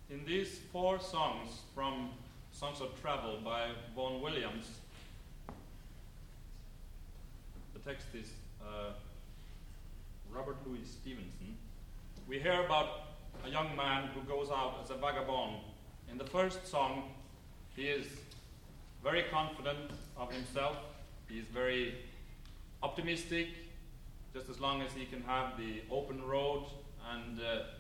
In these 4 songs from Songs of Travel by Vaughan Williams, the text is Robert Louis Stevenson. We hear about a young man who goes out as a vagabond. In the first song, he is very confident of himself. He is very optimistic, just as long as he can have the open road and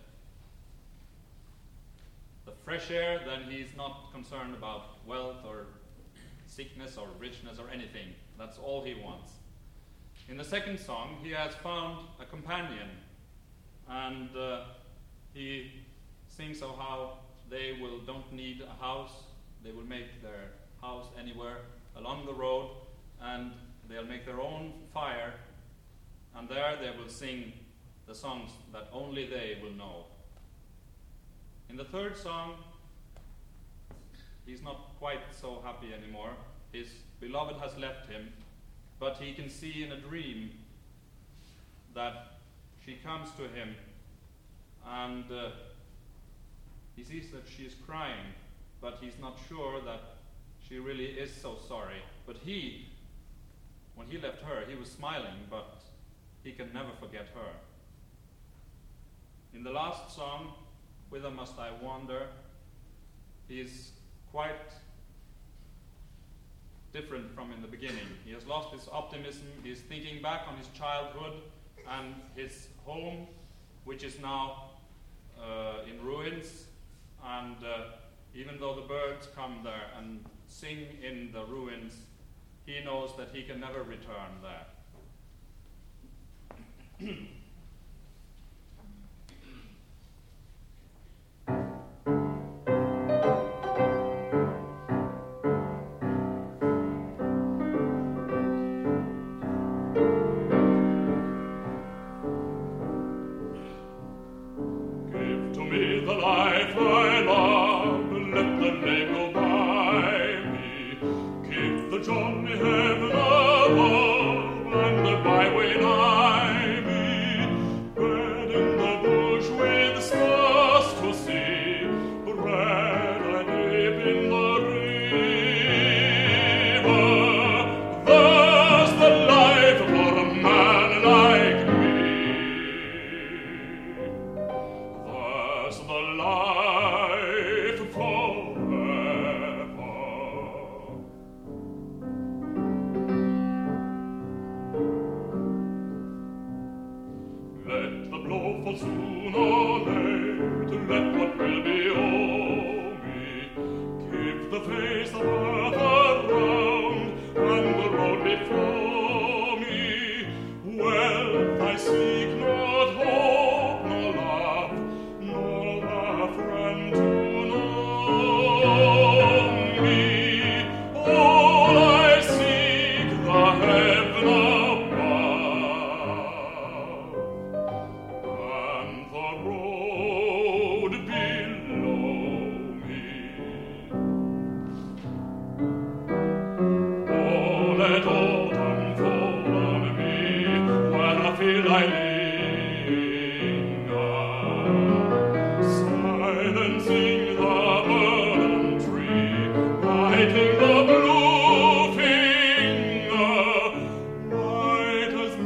the fresh air, then he's not concerned about wealth or sickness or richness or anything. That's all he wants. In the second song, he has found a companion, and he sings of how they don't need a house. They will make their house anywhere along the road, and they'll make their own fire, and there they will sing the songs that only they will know. In the third song, he's not quite so happy anymore. His beloved has left him, but he can see in a dream that she comes to him, and he sees that she is crying, but he's not sure that she really is so sorry. But when he left her, he was smiling, but he can never forget her. In the last song, Whither Must I Wander, he is quite different from in the beginning. He has lost his optimism. He is thinking back on his childhood and his home, which is now in ruins. And even though the birds come there and sing in the ruins, he knows that he can never return there.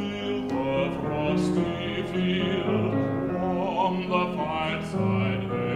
On the fireside.